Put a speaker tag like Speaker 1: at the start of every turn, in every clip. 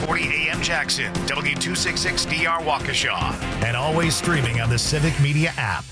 Speaker 1: 640 AM Jackson, W266DR Waukesha, and always streaming on the Civic Media app.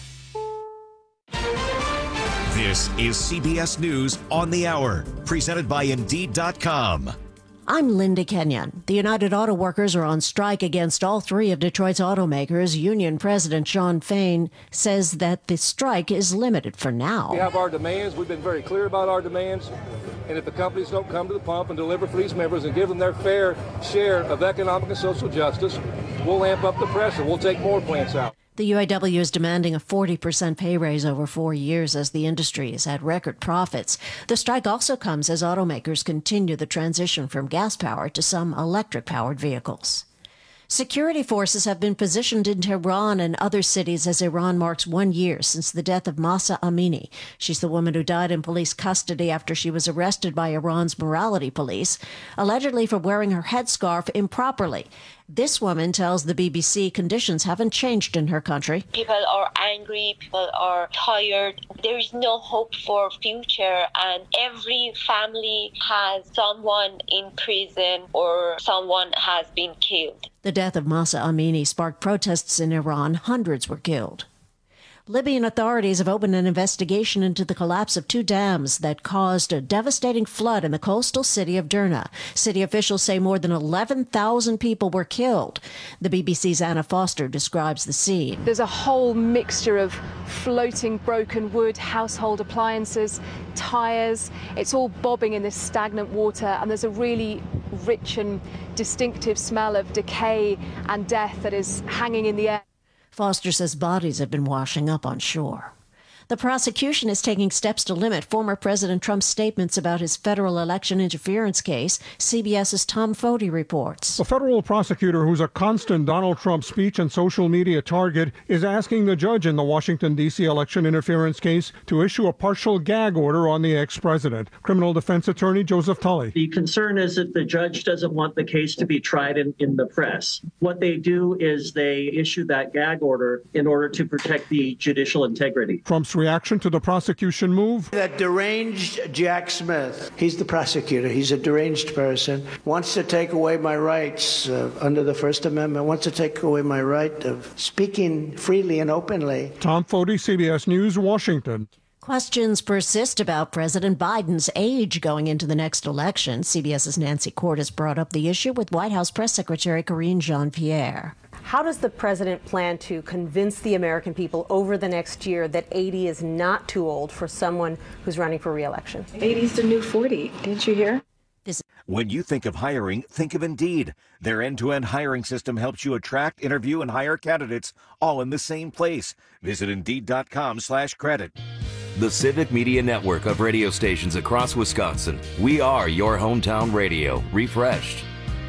Speaker 1: This is CBS News on the Hour, presented by Indeed.com.
Speaker 2: I'm Linda Kenyon. The United Auto Workers are on strike against all three of Detroit's automakers. Union President Shawn Fain says that the strike is limited for now.
Speaker 3: We have our demands. We've been very clear about our demands. And if the companies don't come to the pump and deliver for these members and give them their fair share of economic and social justice, we'll amp up the pressure. We'll take more plants out.
Speaker 2: The UAW is demanding a 40% pay raise over 4 years as the industry has had record profits. The strike also comes as automakers continue the transition from gas-powered to some electric-powered vehicles. Security forces have been positioned in Tehran and other cities as Iran marks 1 year since the death of Mahsa Amini. She's the woman who died in police custody after she was arrested by Iran's morality police, allegedly for wearing her headscarf improperly. This woman tells the BBC conditions haven't changed in her country.
Speaker 4: People are angry, people are tired. There is no hope for future, and every family has someone in prison or someone has been killed.
Speaker 2: The death of Mahsa Amini sparked protests in Iran. Hundreds were killed. Libyan authorities have opened an investigation into the collapse of two dams that caused a devastating flood in the coastal city of Derna. City officials say more than 11,000 people were killed. The BBC's Anna Foster describes the scene.
Speaker 5: There's a whole mixture of floating broken wood, household appliances, tyres. It's all bobbing in this stagnant water, and there's a really rich and distinctive smell of decay and death that is hanging in the air.
Speaker 2: Foster says bodies have been washing up on shore. The prosecution is taking steps to limit former President Trump's statements about his federal election interference case. CBS's Tom Foti reports.
Speaker 6: A federal prosecutor who's a constant Donald Trump speech and social media target is asking the judge in the Washington, D.C. election interference case to issue a partial gag order on the ex-president. Criminal defense attorney Joseph Tully.
Speaker 7: The concern is that the judge doesn't want the case to be tried in the press. What they do is they issue that gag order in order to protect the judicial integrity.
Speaker 6: Trump's reaction to the prosecution move?
Speaker 8: That deranged Jack Smith, he's the prosecutor, he's a deranged person, wants to take away my rights under the First Amendment, wants to take away my right of speaking freely and openly.
Speaker 6: Tom Foti, CBS News, Washington.
Speaker 2: Questions persist about President Biden's age going into the next election. CBS's Nancy Cordes brought up the issue with White House Press Secretary Karine Jean-Pierre.
Speaker 9: How does the president plan to convince the American people over the next year that 80 is not too old for someone who's running for re-election?
Speaker 10: 80 is the new 40. Didn't you hear?
Speaker 1: When you think of hiring, think of Indeed. Their end-to-end hiring system helps you attract, interview, and hire candidates all in the same place. Visit Indeed.com/credit.
Speaker 11: The Civic Media Network of radio stations across Wisconsin. We are your hometown radio, refreshed.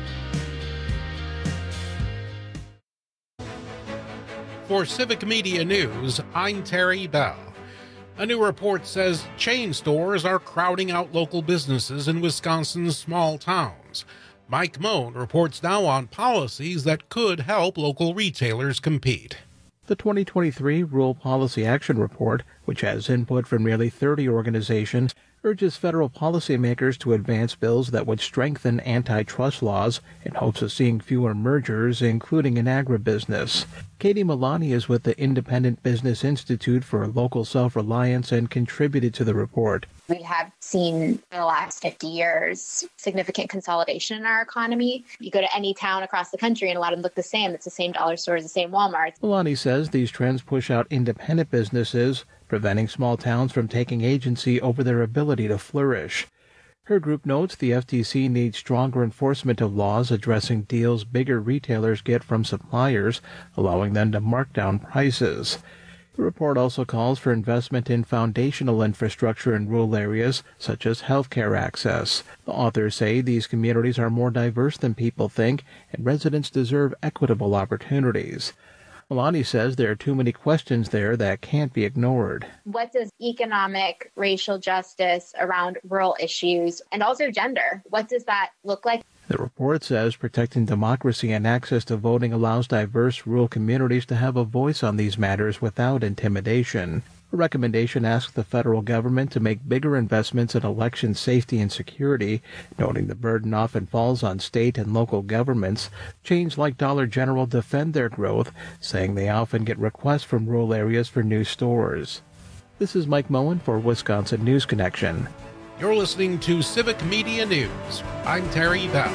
Speaker 12: For Civic Media News, I'm Terry Bell. A new report says chain stores are crowding out local businesses in Wisconsin's small towns. Mike Moen reports now on policies that could help local retailers compete.
Speaker 13: The 2023 Rural Policy Action Report, which has input from nearly 30 organizations, urges federal policymakers to advance bills that would strengthen antitrust laws in hopes of seeing fewer mergers, including in agribusiness. Katie Milani is with the Independent Business Institute for Local Self-Reliance and contributed to the report.
Speaker 14: We have seen in the last 50 years significant consolidation in our economy. You go to any town across the country and a lot of them look the same. It's the same dollar stores, the same Walmarts.
Speaker 13: Milani says these trends push out independent businesses, preventing small towns from taking agency over their ability to flourish. Her group notes the FTC needs stronger enforcement of laws addressing deals bigger retailers get from suppliers, allowing them to mark down prices. The report also calls for investment in foundational infrastructure in rural areas, such as healthcare access. The authors say these communities are more diverse than people think, and residents deserve equitable opportunities. Milani says there are too many questions there that can't be ignored.
Speaker 14: What does economic, racial justice around rural issues, and also gender, what does that look like?
Speaker 13: The report says protecting democracy and access to voting allows diverse rural communities to have a voice on these matters without intimidation. A recommendation asks the federal government to make bigger investments in election safety and security, noting the burden often falls on state and local governments. Chains like Dollar General defend their growth, saying they often get requests from rural areas for new stores. This is Mike Moen for Wisconsin News Connection.
Speaker 12: You're listening to Civic Media News. I'm Terry Bell.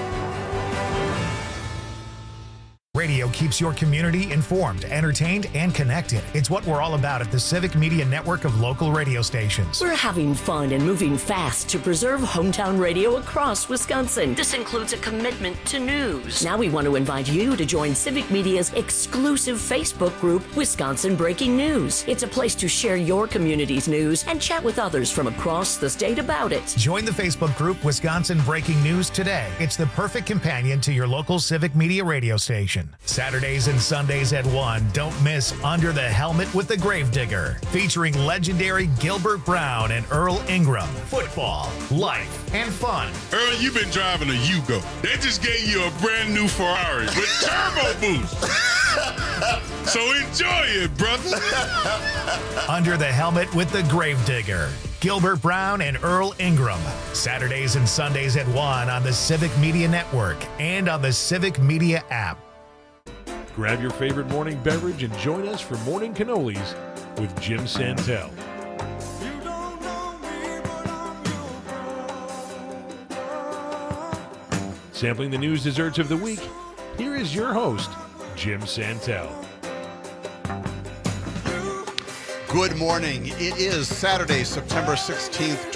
Speaker 15: Radio keeps your community informed, entertained, and connected. It's what we're all about at the Civic Media Network of local radio stations.
Speaker 16: We're having fun and moving fast to preserve hometown radio across Wisconsin. This includes a commitment to news. Now we want to invite you to join Civic Media's exclusive Facebook group, Wisconsin Breaking News. It's a place to share your community's news and chat with others from across the state about it.
Speaker 15: Join the Facebook group, Wisconsin Breaking News, today. It's the perfect companion to your local Civic Media radio station. Saturdays and Sundays at 1, don't miss Under the Helmet with the Gravedigger, featuring legendary Gilbert Brown and Earl Ingram. Football, life, and fun.
Speaker 17: Earl, you've been driving a Yugo. They just gave you a brand new Ferrari with turbo boost. So enjoy it, brother.
Speaker 15: Under the Helmet with the Gravedigger, Gilbert Brown and Earl Ingram. Saturdays and Sundays at 1 on the Civic Media Network and on the Civic Media app.
Speaker 18: Grab your favorite morning beverage and join us for Morning Cannolis with Jim Santel. Sampling the news desserts of the week, here is your host, Jim Santel.
Speaker 19: Good morning. It is Saturday, September 16th,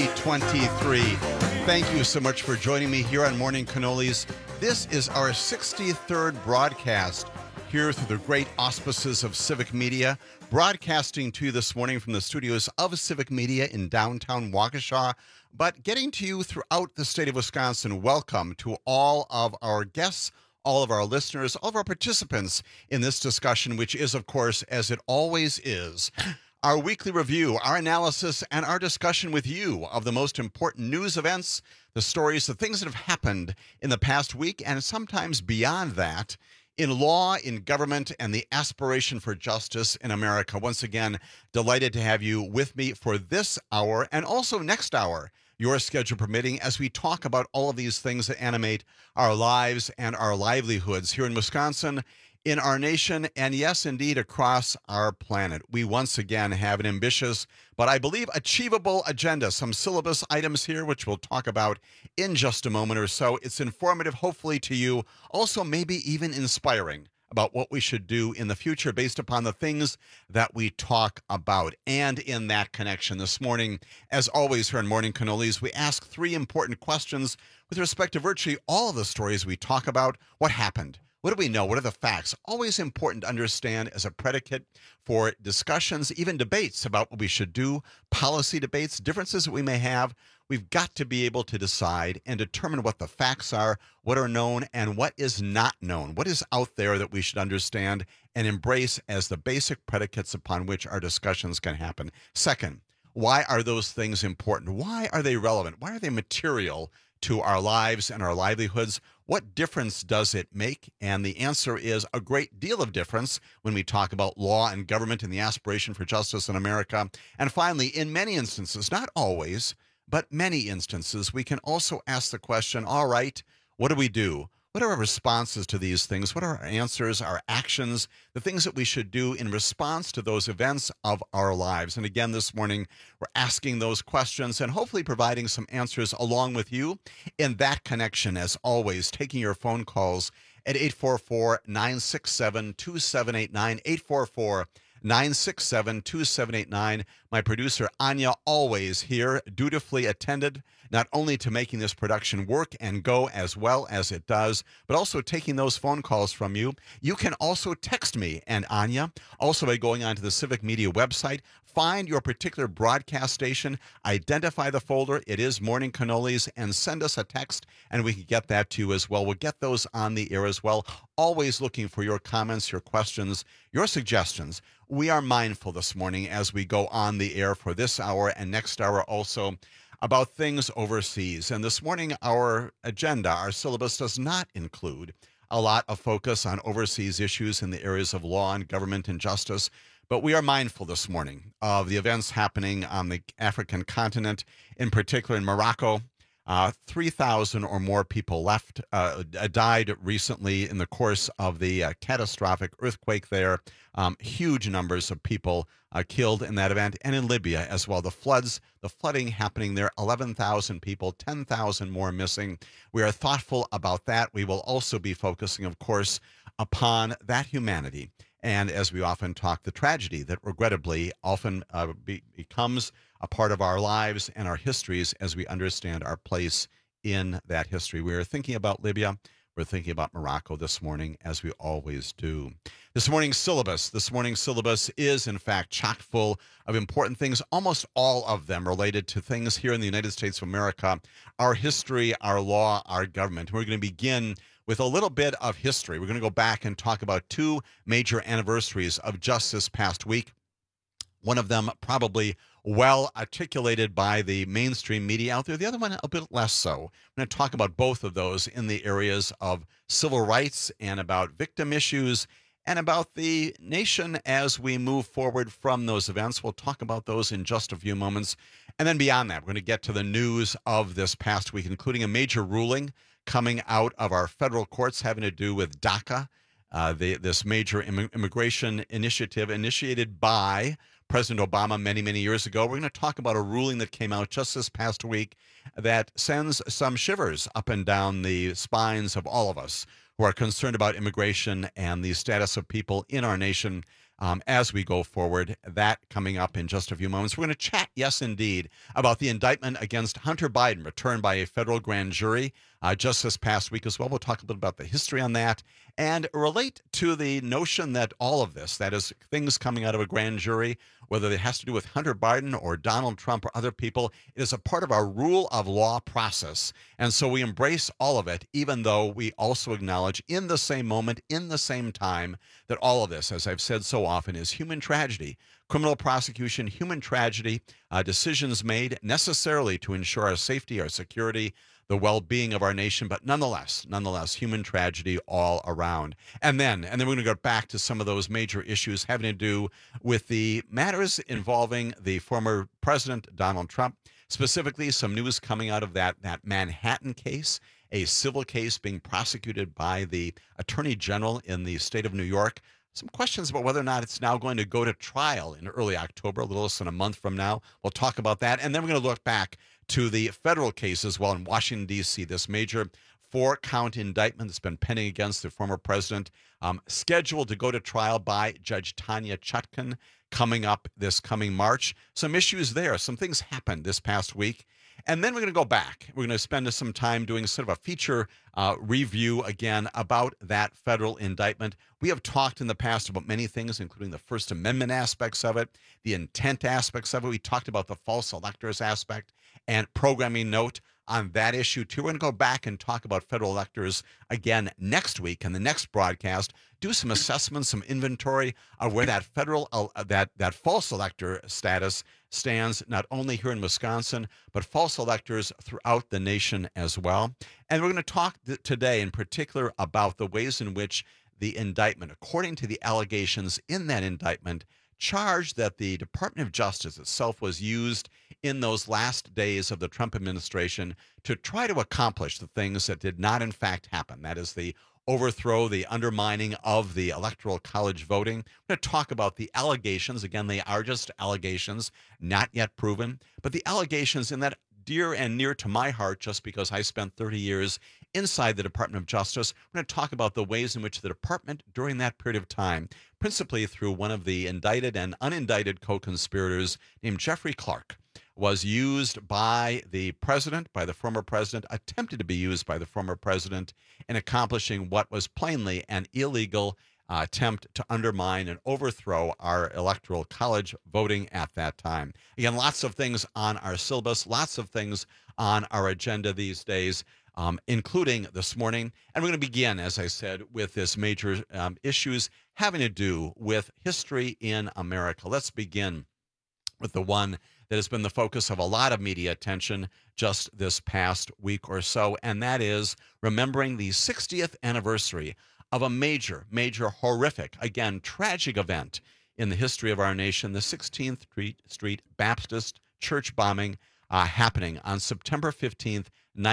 Speaker 19: 2023. Thank you so much for joining me here on Morning Cannolis. This is our 63rd broadcast here through the great auspices of Civic Media, broadcasting to you this morning from the studios of Civic Media in downtown Waukesha, but getting to you throughout the state of Wisconsin. Welcome to all of our guests, all of our listeners, all of our participants in this discussion, which is, of course, as it always is, our weekly review, our analysis, and our discussion with you of the most important news events, the stories, the things that have happened in the past week, and sometimes beyond that, in law, in government, and the aspiration for justice in America. Once again, delighted to have you with me for this hour and also next hour, your schedule permitting, as we talk about all of these things that animate our lives and our livelihoods here in Wisconsin, in our nation, and yes, indeed, across our planet. We once again have an ambitious, but I believe achievable agenda. Some syllabus items here, which we'll talk about in just a moment or so. It's informative, hopefully, to you. Also, maybe even inspiring about what we should do in the future based upon the things that we talk about. And in that connection this morning, as always here on Morning Cannolis, we ask three important questions with respect to virtually all of the stories we talk about. What happened? What do we know? What are the facts? Always important to understand as a predicate for discussions, even debates about what we should do, policy debates, differences that we may have. We've got to be able to decide and determine what the facts are, what are known, and what is not known. What is out there that we should understand and embrace as the basic predicates upon which our discussions can happen. Second, why are those things important? Why are they relevant? Why are they material to our lives and our livelihoods? What difference does it make? And the answer is a great deal of difference when we talk about law and government and the aspiration for justice in America. And finally, in many instances, not always, but many instances, we can also ask the question, all right, what do we do? What are our responses to these things? What are our answers, our actions, the things that we should do in response to those events of our lives? And again, this morning, we're asking those questions and hopefully providing some answers along with you in that connection. As always, taking your phone calls at 844-967-2789, 844-967-2789. My producer, Anya, always here, dutifully attended, not only to making this production work and go as well as it does, but also taking those phone calls from you. You can also text me and Anya, also by going onto the Civic Media website. Find your particular broadcast station, identify the folder, it is Morning Cannolis, and send us a text, and we can get that to you as well. We'll get those on the air as well. Always looking for your comments, your questions, your suggestions. We are mindful this morning as we go on the air for this hour and next hour also about things overseas. And this morning, our agenda, our syllabus does not include a lot of focus on overseas issues in the areas of law and government and justice, But we are mindful this morning of the events happening on the African continent, in particular in Morocco. 3,000 or more people died recently in the course of the catastrophic earthquake there. Huge numbers of people killed in that event, and in Libya as well. The flooding happening there, 11,000 people, 10,000 more missing. We are thoughtful about that. We will also be focusing, of course, upon that humanity. And as we often talk, the tragedy that regrettably often becomes a part of our lives and our histories as we understand our place in that history. We are thinking about Libya. We're thinking about Morocco this morning, as we always do. This morning's syllabus is, in fact, chock full of important things, almost all of them related to things here in the United States of America, our history, our law, our government. We're going to begin with a little bit of history. We're going to go back and talk about two major anniversaries of just this past week. One of them probably well articulated by the mainstream media out there. The other one a bit less so. I'm going to talk about both of those in the areas of civil rights and about victim issues and about the nation as we move forward from those events. We'll talk about those in just a few moments. And then beyond that, we're going to get to the news of this past week, including a major ruling coming out of our federal courts having to do with DACA, this major immigration initiative initiated by President Obama many, many years ago. We're going to talk about a ruling that came out just this past week that sends some shivers up and down the spines of all of us who are concerned about immigration and the status of people in our nation as we go forward. That coming up in just a few moments. We're going to chat, yes, indeed, about the indictment against Hunter Biden returned by a federal grand jury just this past week as well. We'll talk a bit about the history on that and relate to the notion that all of this, that is, things coming out of a grand jury, whether it has to do with Hunter Biden or Donald Trump or other people, it is a part of our rule of law process. And so we embrace all of it, even though we also acknowledge in the same moment, in the same time, that all of this, as I've said so often, is human tragedy. Criminal prosecution, human tragedy, decisions made necessarily to ensure our safety, our security, the well-being of our nation, but nonetheless, human tragedy all around. And then we're going to go back to some of those major issues having to do with the matters involving the former president, Donald Trump, specifically some news coming out of that Manhattan case, a civil case being prosecuted by the Attorney General in the state of New York. Some questions about whether or not it's now going to go to trial in early October, a little less than a month from now. We'll talk about that. And then we're going to look back to the federal case as well in Washington, D.C., this major 4-count indictment that's been pending against the former president, scheduled to go to trial by Judge Tanya Chutkan coming up this coming March. Some issues there. Some things happened this past week. And then we're going to go back. We're going to spend some time doing sort of a feature review again about that federal indictment. We have talked in the past about many things, including the First Amendment aspects of it, the intent aspects of it. We talked about the false electors aspect and programming note on that issue too. We're going to go back and talk about federal electors again next week in the next broadcast, do some assessments, some inventory of where that federal, that false elector status stands, not only here in Wisconsin, but false electors throughout the nation as well. And we're going to talk today in particular about the ways in which the indictment, according to the allegations in that indictment, charged that the Department of Justice itself was used in those last days of the Trump administration to try to accomplish the things that did not in fact happen. That is the overthrow, the undermining of the Electoral College voting. We're going to talk about the allegations. Again, they are just allegations, not yet proven, but the allegations in that dear and near to my heart, just because I spent 30 years inside the Department of Justice. We're going to talk about the ways in which the department during that period of time, principally through one of the indicted and unindicted co-conspirators named Jeffrey Clark, was used by the president, by the former president, attempted to be used by the former president in accomplishing what was plainly an illegal attempt to undermine and overthrow our Electoral College voting at that time. Again, lots of things on our syllabus, lots of things on our agenda these days, including this morning. And we're going to begin, as I said, with this major issues having to do with history in America. Let's begin with the one that has been the focus of a lot of media attention just this past week or so, and that is remembering the 60th anniversary of a major, horrific, again, tragic event in the history of our nation, the 16th Street Baptist Church bombing happening on September 15th,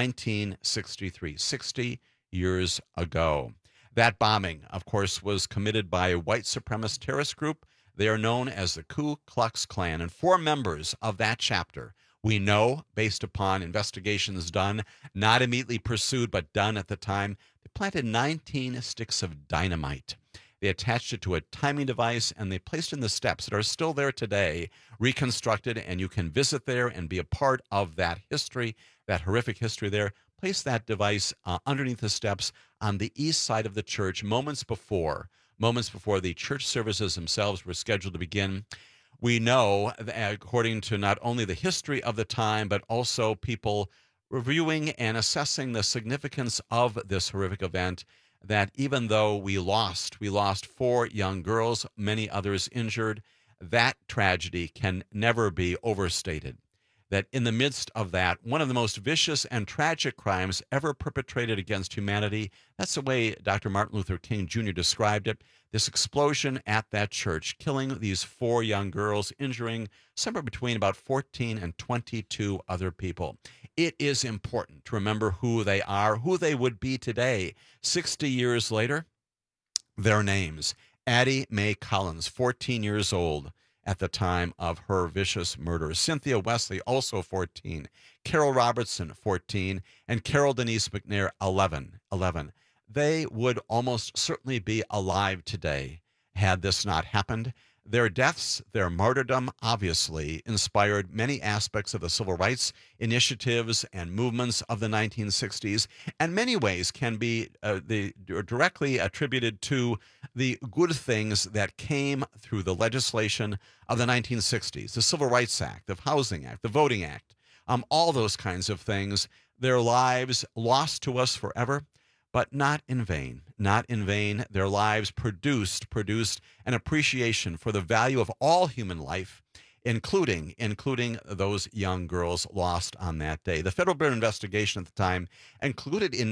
Speaker 19: 1963, 60 years ago. That bombing, of course, was committed by a white supremacist terrorist group. They are known as the Ku Klux Klan, and 4 members of that chapter, we know, based upon investigations done, not immediately pursued, but done at the time, they planted 19 sticks of dynamite. They attached it to a timing device, and they placed in the steps that are still there today, reconstructed, and you can visit there and be a part of that history, that horrific history there. Place that device underneath the steps on the east side of the church moments before the church services themselves were scheduled to begin. We know, according to not only the history of the time, but also people reviewing and assessing the significance of this horrific event, that even though we lost 4 young girls, many others injured, that tragedy can never be overstated. That in the midst of that, one of the most vicious and tragic crimes ever perpetrated against humanity, that's the way Dr. Martin Luther King Jr. described it, this explosion at that church, killing these 4 young girls, injuring somewhere between about 14 and 22 other people. It is important to remember who they are, who they would be today. 60 years later, their names. Addie Mae Collins, 14 years old at the time of her vicious murder. Cynthia Wesley, also 14. Carol Robertson, 14. And Carol Denise McNair, 11. They would almost certainly be alive today had this not happened. Their deaths, their martyrdom, obviously inspired many aspects of the civil rights initiatives and movements of the 1960s, and many ways can be directly attributed to the good things that came through the legislation of the 1960s, the Civil Rights Act, the Housing Act, the Voting Act, all those kinds of things. Their lives lost to us forever, but not in vain. Not in vain. Their lives produced an appreciation for the value of all human life, including those young girls lost on that day. The Federal Bureau of Investigation at the time included in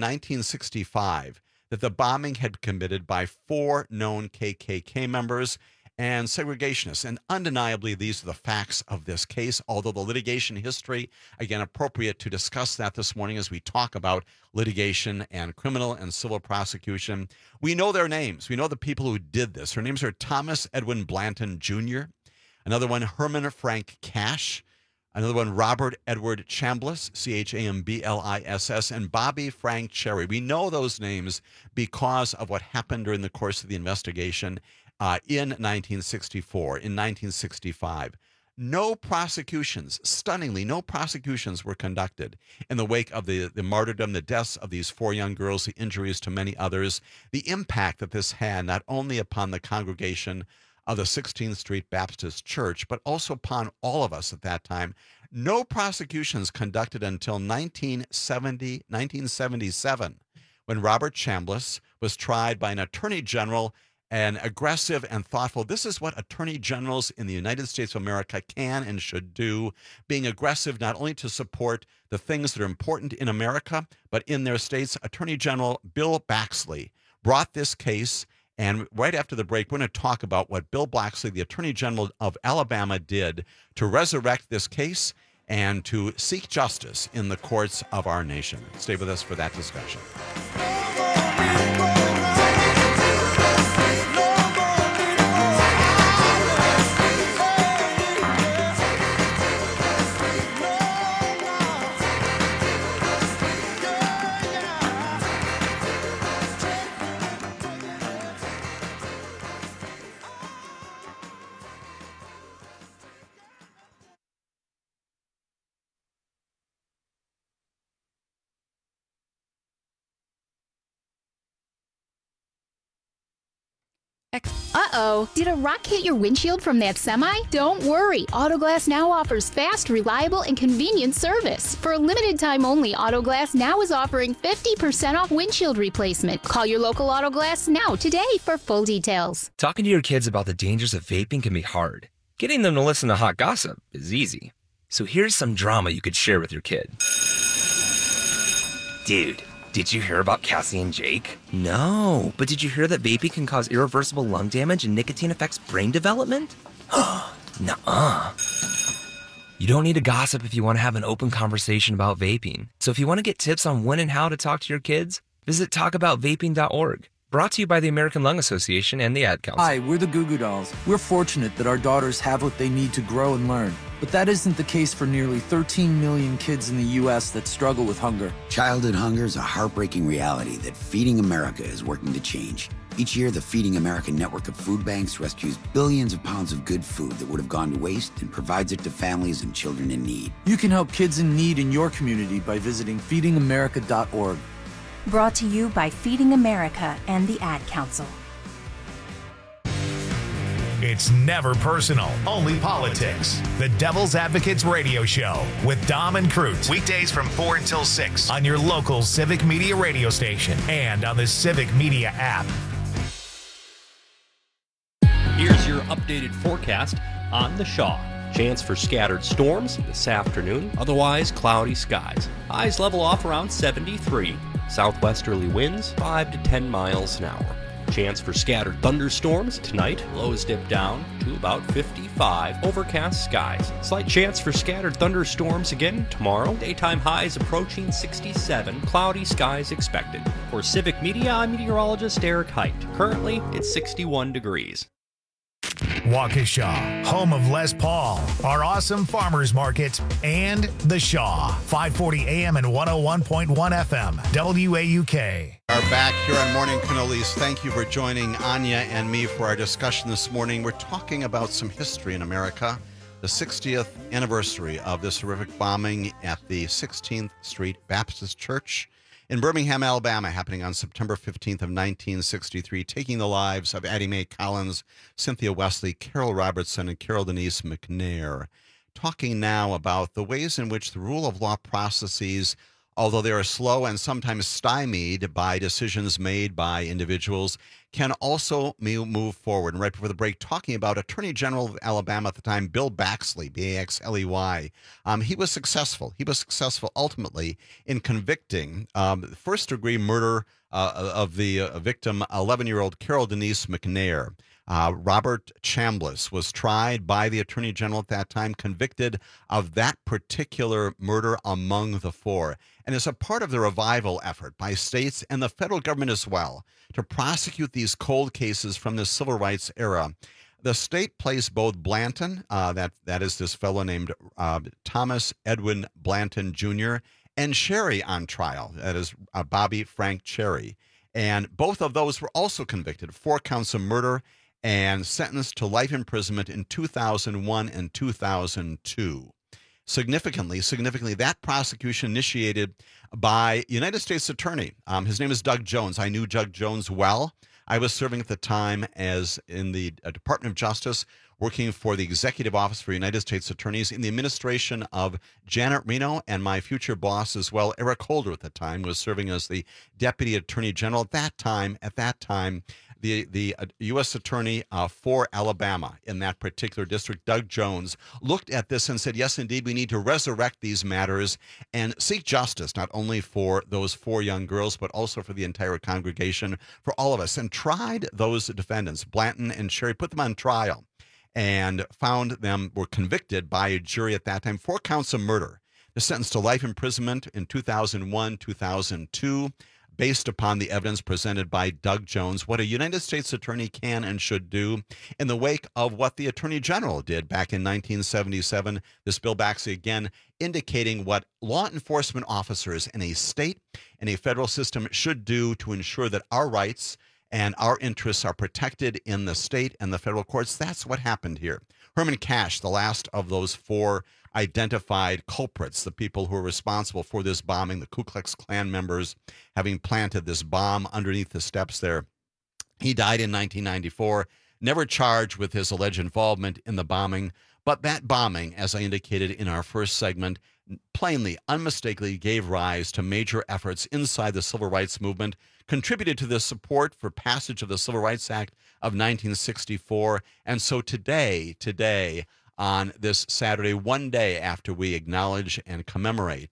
Speaker 19: 1965 that the bombing had been committed by 4 known KKK members and segregationists. And undeniably, these are the facts of this case, although the litigation history, again, appropriate to discuss that this morning as we talk about litigation and criminal and civil prosecution. We know their names. We know the people who did this. Their names are Thomas Edwin Blanton Jr., another one, Herman Frank Cash, another one, Robert Edward Chambliss, Chambliss, and Bobby Frank Cherry. We know those names because of what happened during the course of the investigation in 1964, in 1965. No prosecutions, stunningly, no prosecutions were conducted in the wake of the martyrdom, the deaths of these 4 young girls, the injuries to many others, the impact that this had not only upon the congregation of the 16th Street Baptist Church, but also upon all of us at that time. No prosecutions conducted until 1977, when Robert Chambliss was tried by an attorney general, and aggressive and thoughtful. This is what attorney generals in the United States of America can and should do, being aggressive not only to support the things that are important in America, but in their states. Attorney General Bill Baxley brought this case, and right after the break, we're going to talk about what Bill Baxley, the Attorney General of Alabama, did to resurrect this case and to seek justice in the courts of our nation. Stay with us for that discussion.
Speaker 20: Uh-oh, did a rock hit your windshield from that semi? Don't worry, Autoglass Now offers fast, reliable, and convenient service. For a limited time only, Autoglass Now is offering 50% off windshield replacement. Call your local Autoglass Now today for full details.
Speaker 21: Talking to your kids about the dangers of vaping can be hard. Getting them to listen to hot gossip is easy. So here's some drama you could share with your kid. Dude, Did you hear about Cassie and Jake? No, but did you hear that vaping can cause irreversible lung damage and nicotine affects brain development? Nuh-uh. You don't need to gossip if you want to have an open conversation about vaping. So if you want to get tips on when and how to talk to your kids, visit talkaboutvaping.org. Brought to you by the American Lung Association and the Ad Council.
Speaker 3: Hi, we're the Goo Goo Dolls. We're fortunate that our daughters have what they need to grow and learn. But that isn't the case for nearly 13 million kids in the U.S. that struggle with hunger.
Speaker 22: Childhood hunger is a heartbreaking reality that Feeding America is working to change. Each year, the Feeding America network of food banks rescues billions of pounds of good food that would have gone to waste and provides it to families and children in need.
Speaker 3: You can help kids in need in your community by visiting feedingamerica.org.
Speaker 23: Brought to you by Feeding America and the Ad Council.
Speaker 15: It's never personal, only politics. The Devil's Advocates Radio Show with Dom and Crute. Weekdays from 4 until 6 on your local Civic Media radio station and on the Civic Media app.
Speaker 24: Here's your updated forecast on the Shaw. Chance for scattered storms this afternoon, otherwise cloudy skies. Highs level off around 73. Southwesterly winds 5 to 10 miles an hour. Chance for scattered thunderstorms tonight. Lows dip down to about 55. Overcast skies. Slight chance for scattered thunderstorms again tomorrow. Daytime highs approaching 67. Cloudy skies expected. For Civic Media, I'm meteorologist Eric Height. Currently, it's 61 degrees.
Speaker 15: Waukesha, home of Les Paul, our awesome farmers market, and The Shaw, 540 AM and 101.1 FM, WAUK.
Speaker 19: Are back here on Morning Cannolis. Thank you for joining Anya and me for our discussion this morning. We're talking about some history in America, the 60th anniversary of this horrific bombing at the 16th Street Baptist Church in Birmingham, Alabama, happening on September 15th of 1963, taking the lives of Addie Mae Collins, Cynthia Wesley, Carol Robertson, and Carol Denise McNair. Talking now about the ways in which the rule of law processes, although they are slow and sometimes stymied by decisions made by individuals, can also move forward. And right before the break, talking about Attorney General of Alabama at the time, Bill Baxley, B-A-X-L-E-Y. He was successful. He was successful ultimately in convicting first-degree murder of the victim, 11-year-old Carol Denise McNair. Robert Chambliss was tried by the Attorney General at that time, convicted of that particular murder among the four. And as a part of the revival effort by states and the federal government as well to prosecute these cold cases from the civil rights era, the state placed both Blanton, that is this fellow named Thomas Edwin Blanton Jr., and Cherry on trial, that is Bobby Frank Cherry. And both of those were also convicted, 4 counts of murder, and sentenced to life imprisonment in 2001 and 2002. Significantly, that prosecution initiated by United States Attorney. His name is Doug Jones. I knew Doug Jones well. I was serving at the time as in the Department of Justice, working for the Executive Office for United States Attorneys in the administration of Janet Reno, and my future boss as well, Eric Holder at the time, was serving as the Deputy Attorney General at that time. The U.S. Attorney for Alabama in that particular district, Doug Jones, looked at this and said, yes, indeed, we need to resurrect these matters and seek justice, not only for those 4 young girls, but also for the entire congregation, for all of us, and tried those defendants, Blanton and Cherry, put them on trial and found them were convicted by a jury at that time, 4 counts of murder. They're sentenced to life imprisonment in 2001, 2002, based upon the evidence presented by Doug Jones, what a United States attorney can and should do in the wake of what the Attorney General did back in 1977. This Bill Baxley, again, indicating what law enforcement officers in a state and a federal system should do to ensure that our rights and our interests are protected in the state and the federal courts. That's what happened here. Herman Cash, the last of those 4 identified culprits, the people who were responsible for this bombing, the Ku Klux Klan members having planted this bomb underneath the steps there. He died in 1994, never charged with his alleged involvement in the bombing, but that bombing, as I indicated in our first segment, plainly, unmistakably gave rise to major efforts inside the civil rights movement, contributed to the support for passage of the Civil Rights Act of 1964. And so today, on this Saturday, one day after we acknowledge and commemorate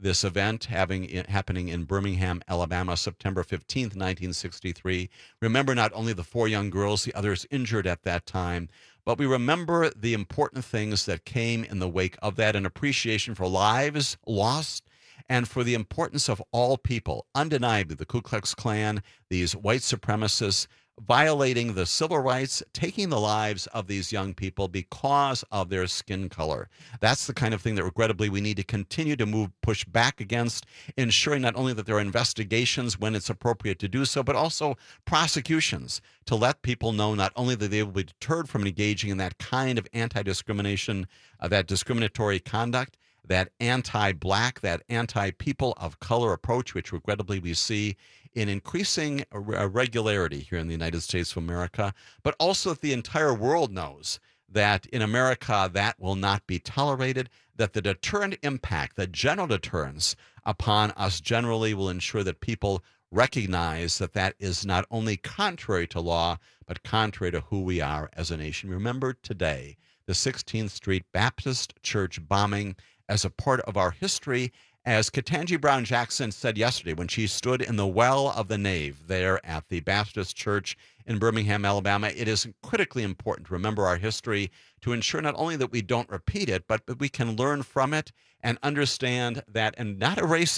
Speaker 19: this event happening in Birmingham, Alabama, September 15th, 1963. Remember not only the 4 young girls, the others injured at that time, but we remember the important things that came in the wake of that, an appreciation for lives lost and for the importance of all people. Undeniably, the Ku Klux Klan, these white supremacists, violating the civil rights, taking the lives of these young people because of their skin color. That's the kind of thing that regrettably we need to continue to push back against, ensuring not only that there are investigations when it's appropriate to do so, but also prosecutions to let people know not only that they will be deterred from engaging in that kind of anti-discrimination, that discriminatory conduct, that anti-black, that anti-people of color approach, which regrettably we see in increasing regularity here in the United States of America, but also that the entire world knows that in America that will not be tolerated, that the deterrent impact, the general deterrence upon us generally will ensure that people recognize that that is not only contrary to law, but contrary to who we are as a nation. Remember today the 16th Street Baptist Church bombing as a part of our history. As Ketanji Brown Jackson said yesterday when she stood in the well of the nave there at the Baptist Church in Birmingham, Alabama, it is critically important to remember our history to ensure not only that we don't repeat it, but we can learn from it and understand that and not erase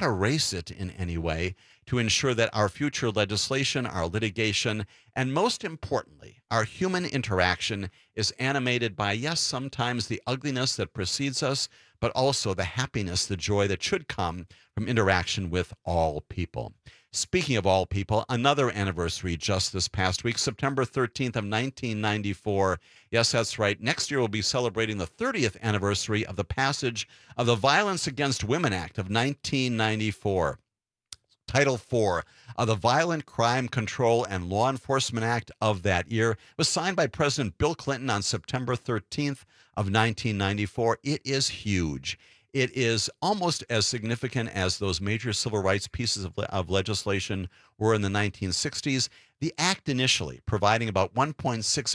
Speaker 19: it in any way, to ensure that our future legislation, our litigation, and most importantly, our human interaction is animated by, yes, sometimes the ugliness that precedes us, but also the happiness, the joy that should come from interaction with all people. Speaking of all people, another anniversary just this past week, September 13th of 1994. Yes, that's right. Next year we'll be celebrating the 30th anniversary of the passage of the Violence Against Women Act of 1994. Title IV of the Violent Crime Control and Law Enforcement Act of that year was signed by President Bill Clinton on September 13th of 1994. It is huge. It is almost as significant as those major civil rights pieces of legislation were in the 1960s. The act initially providing about $1.6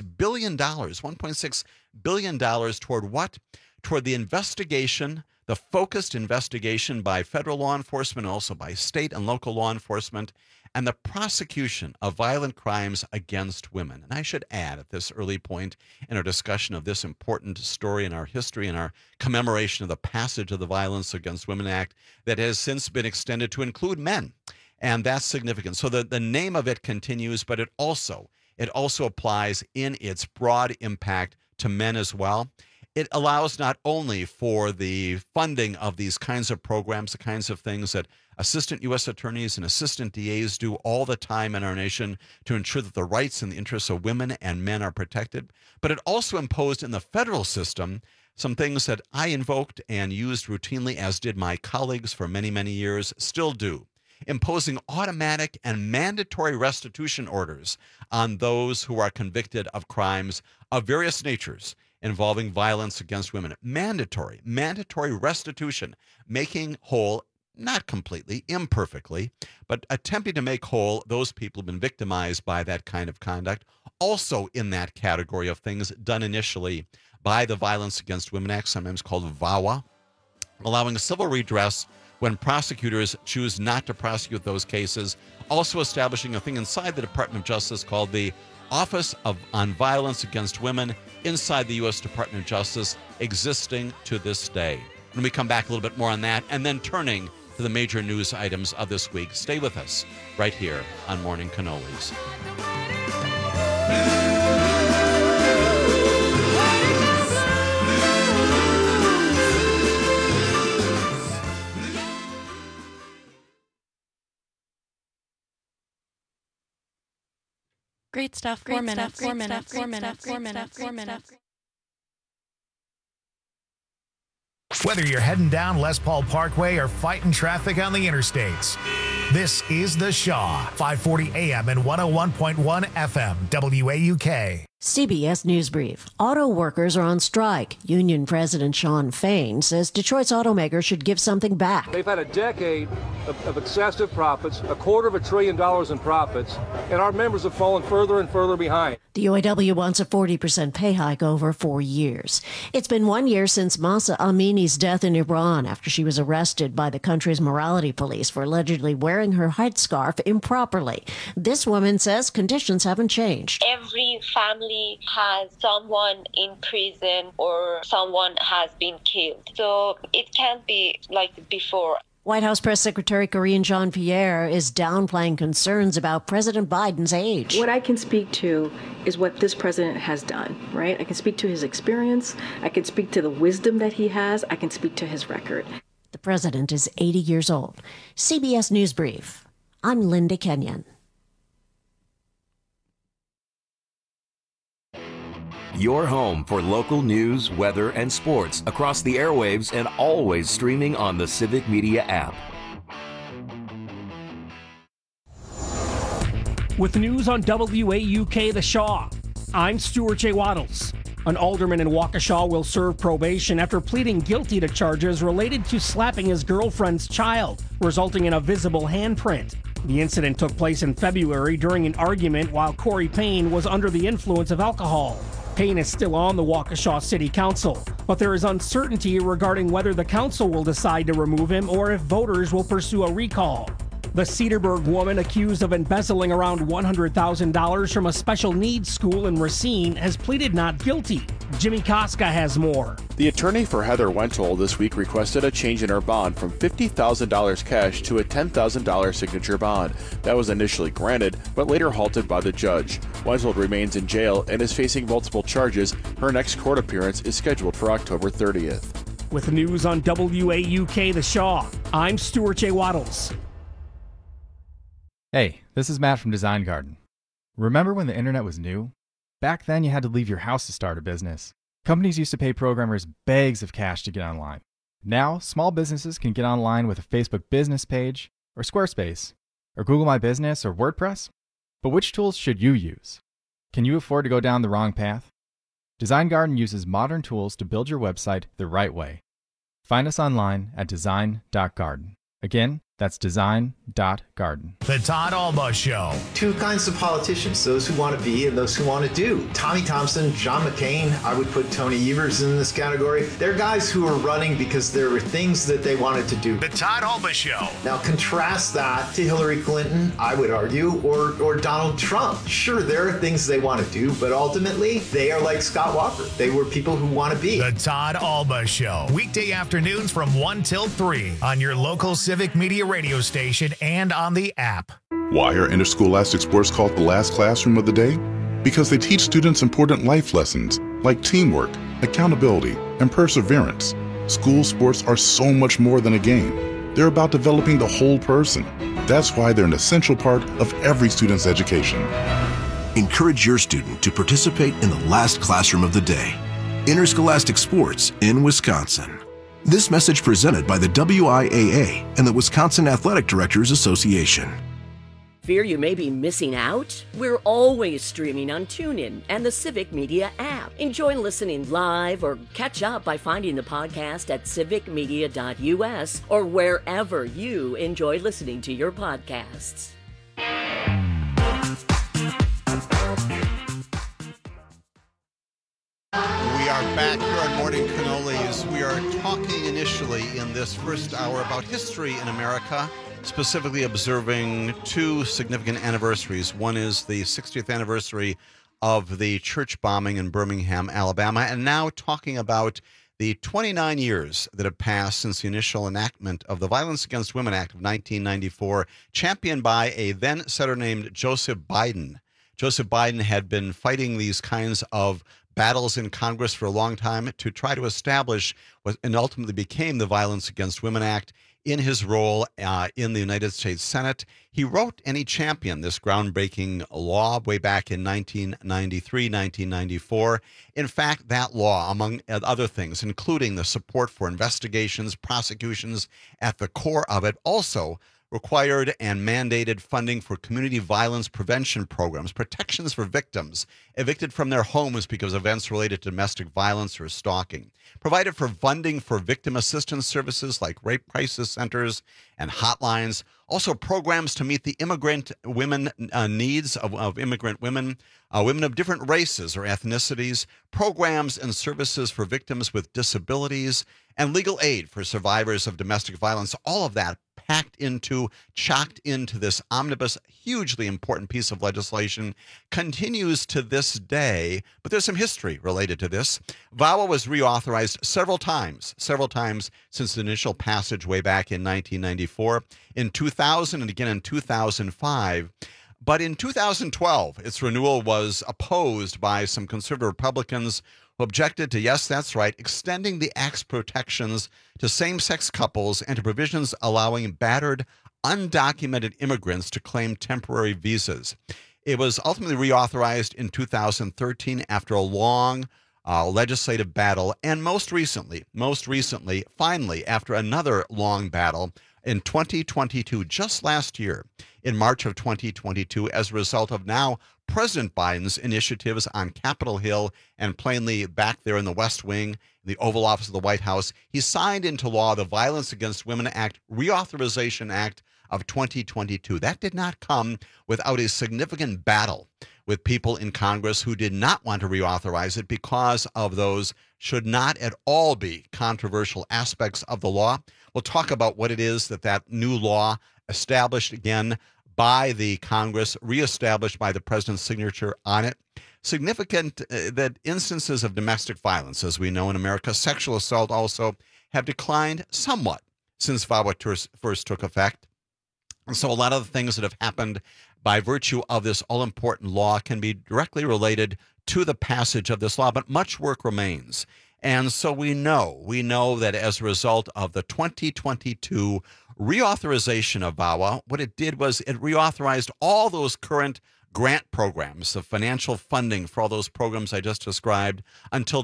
Speaker 19: billion toward what? Toward the investigation, the focused investigation by federal law enforcement, also by state and local law enforcement, and the prosecution of violent crimes against women. And I should add at this early point in our discussion of this important story in our history and our commemoration of the passage of the Violence Against Women Act that has since been extended to include men. And that's significant. So the name of it continues, but it also applies in its broad impact to men as well. It allows not only for the funding of these kinds of programs, the kinds of things that assistant U.S. attorneys and assistant DAs do all the time in our nation to ensure that the rights and the interests of women and men are protected, but it also imposed in the federal system some things that I invoked and used routinely, as did my colleagues for many, many years, still do, imposing automatic and mandatory restitution orders on those who are convicted of crimes of various natures involving violence against women. Mandatory restitution, making whole, not completely, imperfectly, but attempting to make whole those people who've been victimized by that kind of conduct, also in that category of things done initially by the Violence Against Women Act, sometimes called VAWA, allowing civil redress when prosecutors choose not to prosecute those cases, also establishing a thing inside the Department of Justice called the Office on Violence Against Women inside the U.S. Department of Justice, existing to this day. When we come back, a little bit more on that, and then turning to the major news items of this week. Stay with us right here on Morning Cannolis.
Speaker 4: Great stuff. 4 minutes.
Speaker 15: Whether you're heading down Les Paul Parkway or fighting traffic on the interstates, this is The Shaw, 540 AM and 101.1 FM, WAUK.
Speaker 2: CBS News Brief. Auto workers are on strike. Union President Shawn Fain says Detroit's automakers should give something back.
Speaker 4: They've had a decade of excessive profits, $250 billion in profits, and our members have fallen further and further behind.
Speaker 2: The UAW wants a 40% pay hike over 4 years. It's been 1 year since Mahsa Amini's death in Iran after she was arrested by the country's morality police for allegedly wearing her headscarf improperly. This woman says conditions haven't changed.
Speaker 5: Every family has someone in prison or someone has been killed. So it can't be like before.
Speaker 2: White House Press Secretary Karine Jean-Pierre is downplaying concerns about President Biden's age.
Speaker 10: What I can speak to is what this president has done, right? I can speak to his experience. I can speak to the wisdom that he has. I can speak to his record.
Speaker 2: The president is 80 years old. CBS News Brief. I'm Linda Kenyon.
Speaker 11: Your home for local news, weather, and sports across the airwaves and always streaming on the Civic Media app.
Speaker 7: With news on WAUK The Shaw, I'm Stuart J. Waddles. An alderman in Waukesha will serve probation after pleading guilty to charges related to slapping his girlfriend's child, resulting in a visible handprint. The incident took place in February during an argument while Corey Payne was under the influence of alcohol. Payne is still on the Waukesha City Council, but there is uncertainty regarding whether the council will decide to remove him or if voters will pursue a recall. The Cedarburg woman accused of embezzling around $100,000 from a special needs school in Racine has pleaded not guilty. Jimmy Koska has more.
Speaker 8: The attorney for Heather Wentold this week requested a change in her bond from $50,000 cash to a $10,000 signature bond. That was initially granted, but later halted by the judge. Wentold remains in jail and is facing multiple charges. Her next court appearance is scheduled for October 30th.
Speaker 7: With news on WAUK The Shaw, I'm Stuart J. Waddles.
Speaker 25: Hey, this is Matt from Design Garden. Remember when the internet was new? Back then you had to leave your house to start a business. Companies used to pay programmers bags of cash to get online. Now, small businesses can get online with a Facebook business page, or Squarespace, or Google My Business, or WordPress. But which tools should you use? Can you afford to go down the wrong path? Design Garden uses modern tools to build your website the right way. Find us online at design.garden. Again, that's design.garden.
Speaker 15: The Todd Alba Show.
Speaker 26: Two kinds of politicians, those who want to be and those who want to do. Tommy Thompson, John McCain, I would put Tony Evers in this category. They're guys who are running because there were things that they wanted to do.
Speaker 15: The Todd Alba Show.
Speaker 26: Now contrast that to Hillary Clinton, I would argue, or Donald Trump. Sure, there are things they want to do, but ultimately, they are like Scott Walker. They were people who want to be.
Speaker 15: The Todd Alba Show. Weekday afternoons from 1 till 3 on your local Civic Media radio station and on the app.
Speaker 27: Why are interscholastic sports called the last classroom of the day? Because they teach students important life lessons like teamwork, accountability, and perseverance. School sports are so much more than a game. They're about developing the whole person. That's why they're an essential part of every student's education.
Speaker 28: Encourage your student to participate in the last classroom of the day. Interscholastic sports in Wisconsin. This message presented by the WIAA and the Wisconsin Athletic Directors Association.
Speaker 16: Fear you may be missing out? We're always streaming on TuneIn and the Civic Media app. Enjoy listening live or catch up by finding the podcast at civicmedia.us or wherever you enjoy listening to your podcasts.
Speaker 19: We are back here on Morning Cannolis. We are talking initially in this first hour about history in America, specifically observing two significant anniversaries. One is the 60th anniversary of the church bombing in Birmingham, Alabama, and now talking about the 29 years that have passed since the initial enactment of the Violence Against Women Act of 1994, championed by a then senator named Joseph Biden. Joseph Biden had been fighting these kinds of battles in Congress for a long time to try to establish what and ultimately became the Violence Against Women Act in his role in the United States Senate. He wrote and he championed this groundbreaking law way back in 1993, 1994. In fact, that law, among other things, including the support for investigations, prosecutions, at the core of it, also required and mandated funding for community violence prevention programs, protections for victims evicted from their homes because of events related to domestic violence or stalking, provided for funding for victim assistance services like rape crisis centers and hotlines, also programs to meet the immigrant women needs of immigrant women, women of different races or ethnicities, programs and services for victims with disabilities, and legal aid for survivors of domestic violence. All of that chocked into this omnibus, hugely important piece of legislation, continues to this day, but there's some history related to this. VAWA was reauthorized several times since the initial passage way back in 1994, in 2000, and again in 2005. But in 2012, its renewal was opposed by some conservative Republicans who objected to, yes, that's right, extending the Act's protections to same-sex couples and to provisions allowing battered, undocumented immigrants to claim temporary visas. It was ultimately reauthorized in 2013 after a long legislative battle, and most recently, finally, after another long battle, in 2022, just last year, in March of 2022, as a result of now President Biden's initiatives on Capitol Hill and plainly back there in the West Wing, the Oval Office of the White House, he signed into law the Violence Against Women Act, Reauthorization Act of 2022. That did not come without a significant battle with people in Congress who did not want to reauthorize it because of those should not at all be controversial aspects of the law. We'll talk about what it is that new law established again by the Congress, reestablished by the president's signature on it. Significant that instances of domestic violence, as we know in America, sexual assault also, have declined somewhat since VAWA first took effect. And so a lot of the things that have happened by virtue of this all-important law can be directly related to the passage of this law, but much work remains. And so we know that as a result of the 2022 reauthorization of VAWA, what it did was it reauthorized all those current grant programs, the financial funding for all those programs I just described, until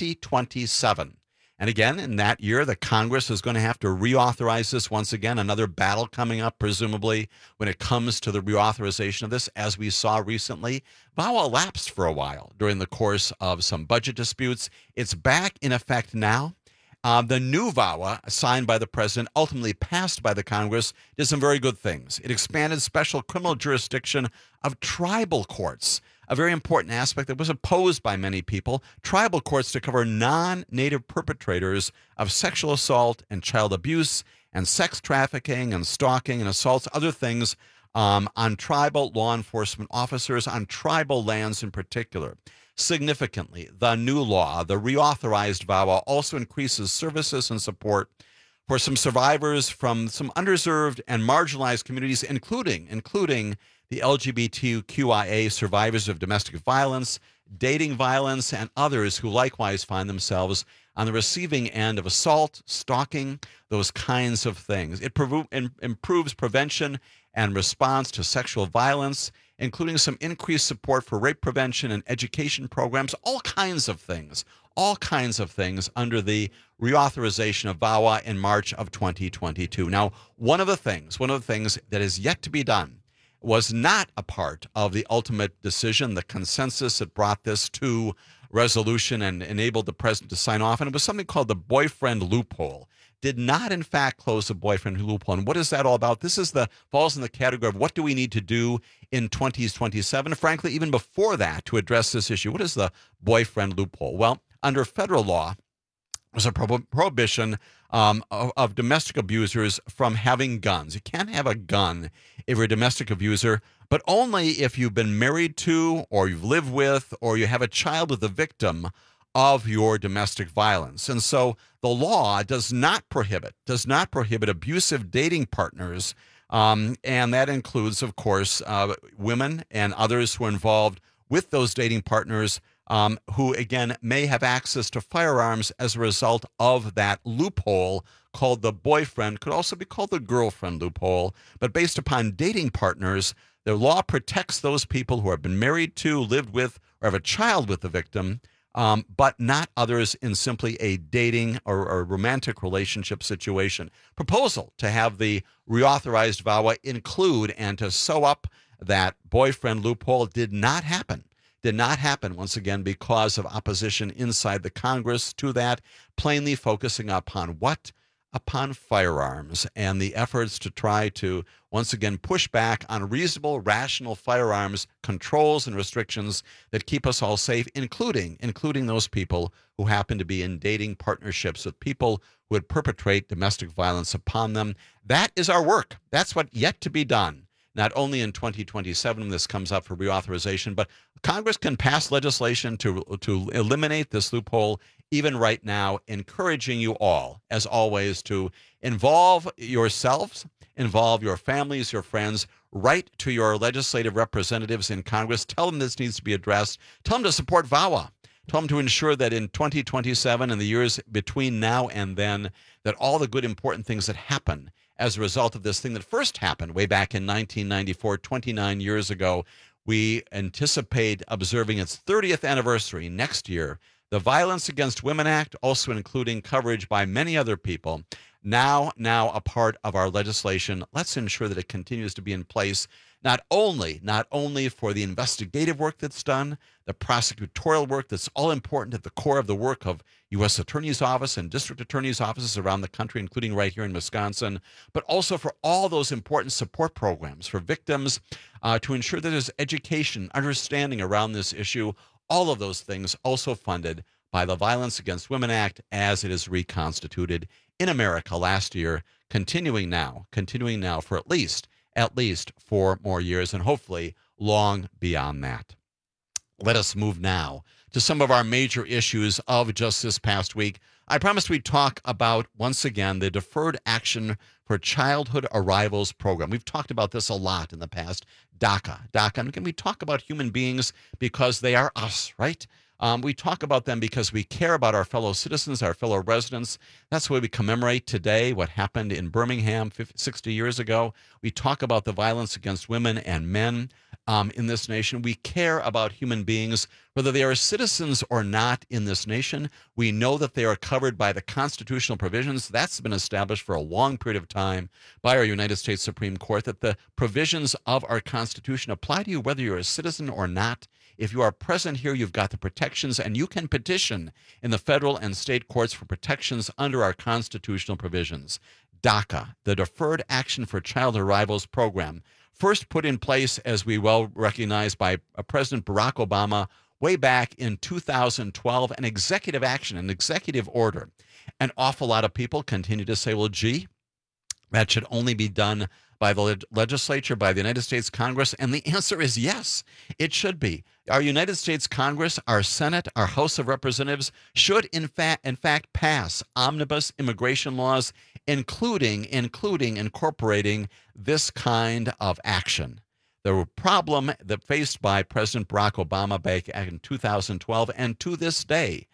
Speaker 19: 2027. And again, in that year, the Congress is going to have to reauthorize this once again, another battle coming up, presumably, when it comes to the reauthorization of this. As we saw recently, VAWA lapsed for a while during the course of some budget disputes. It's back in effect now. The new VAWA, signed by the president, ultimately passed by the Congress, did some very good things. It expanded special criminal jurisdiction of tribal courts, a very important aspect that was opposed by many people. Tribal courts to cover non-native perpetrators of sexual assault and child abuse and sex trafficking and stalking and assaults, other things on tribal law enforcement officers, on tribal lands in particular. Significantly, the new law, the reauthorized VAWA, also increases services and support for some survivors from some underserved and marginalized communities, including the LGBTQIA survivors of domestic violence, dating violence, and others who likewise find themselves on the receiving end of assault, stalking, those kinds of things. It improves prevention and response to sexual violence, including some increased support for rape prevention and education programs, all kinds of things under the reauthorization of VAWA in March of 2022. Now, one of the things that is yet to be done was not a part of the ultimate decision, the consensus that brought this to resolution and enabled the president to sign off, and it was something called the boyfriend loophole. Did not, in fact, close the boyfriend loophole. And what is that all about? This falls in the category of what do we need to do in 2027, frankly, even before that, to address this issue. What is the boyfriend loophole? Well, under federal law, there's a prohibition of domestic abusers from having guns. You can't have a gun if you're a domestic abuser, but only if you've been married to, or you've lived with, or you have a child with a victim of your domestic violence. And so the law does not prohibit abusive dating partners, and that includes, of course, women and others who are involved with those dating partners who, again, may have access to firearms as a result of that loophole called the boyfriend, could also be called the girlfriend loophole. But based upon dating partners, the law protects those people who have been married to, lived with, or have a child with the victim but not others in simply a dating or romantic relationship situation. Proposal to have the reauthorized VAWA include and to sew up that boyfriend loophole did not happen. Did not happen, once again, because of opposition inside the Congress to that, plainly focusing upon what? Upon firearms and the efforts to try to, once again, push back on reasonable, rational firearms controls and restrictions that keep us all safe, including those people who happen to be in dating partnerships with people who would perpetrate domestic violence upon them. That is our work. That's what yet to be done. Not only in 2027 when this comes up for reauthorization, but Congress can pass legislation to eliminate this loophole even right now, encouraging you all, as always, to involve yourselves, involve your families, your friends, write to your legislative representatives in Congress. Tell them this needs to be addressed. Tell them to support VAWA. Tell them to ensure that in 2027 and the years between now and then, that all the good, important things that happen as a result of this thing that first happened way back in 1994, 29 years ago, we anticipate observing its 30th anniversary next year. The Violence Against Women Act, also including coverage by many other people, now a part of our legislation. Let's ensure that it continues to be in place, not only for the investigative work that's done, the prosecutorial work that's all important at the core of the work of U.S. Attorney's Office and District Attorney's Offices around the country, including right here in Wisconsin, but also for all those important support programs for victims to ensure that there's education, understanding around this issue. All of those things also funded by the Violence Against Women Act as it is reconstituted in America last year, continuing now for at least 4 more years, and hopefully long beyond that. Let us move now to some of our major issues of just this past week. I promised we'd talk about, once again, the Deferred Action for Childhood Arrivals program. We've talked about this a lot in the past. DACA. And can we talk about human beings because they are us, right? We talk about them because we care about our fellow citizens, our fellow residents. That's why we commemorate today what happened in Birmingham 60 years ago. We talk about the violence against women and men in this nation. We care about human beings, whether they are citizens or not in this nation. We know that they are covered by the constitutional provisions. That's been established for a long period of time by our United States Supreme Court, that the provisions of our Constitution apply to you whether you're a citizen or not. If you are present here, you've got the protections, and you can petition in the federal and state courts for protections under our constitutional provisions. DACA, the Deferred Action for Child Arrivals program, first put in place, as we well recognize, by President Barack Obama way back in 2012, an executive action, an executive order. An awful lot of people continue to say, well, gee, that should only be done by the legislature, by the United States Congress? And the answer is yes, it should be. Our United States Congress, our Senate, our House of Representatives should in fact pass omnibus immigration laws, including incorporating this kind of action. The problem that faced by President Barack Obama back in 2012 and to this day,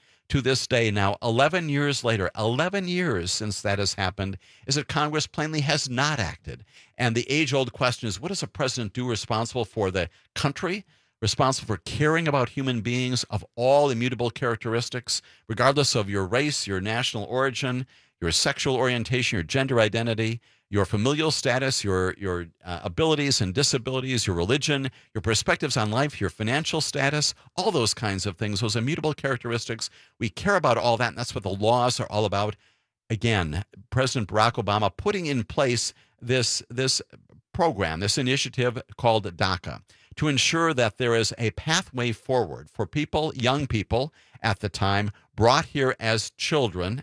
Speaker 19: now 11 years later, 11 years since that has happened, is that Congress plainly has not acted. And the age-old question is, what does a president do responsible for the country, responsible for caring about human beings of all immutable characteristics, regardless of your race, your national origin, your sexual orientation, your gender identity, your familial status, your abilities and disabilities, your religion, your perspectives on life, your financial status, all those kinds of things, those immutable characteristics. We care about all that, and that's what the laws are all about. Again, President Barack Obama putting in place this program, this initiative called DACA, to ensure that there is a pathway forward for people, young people at the time, brought here as children,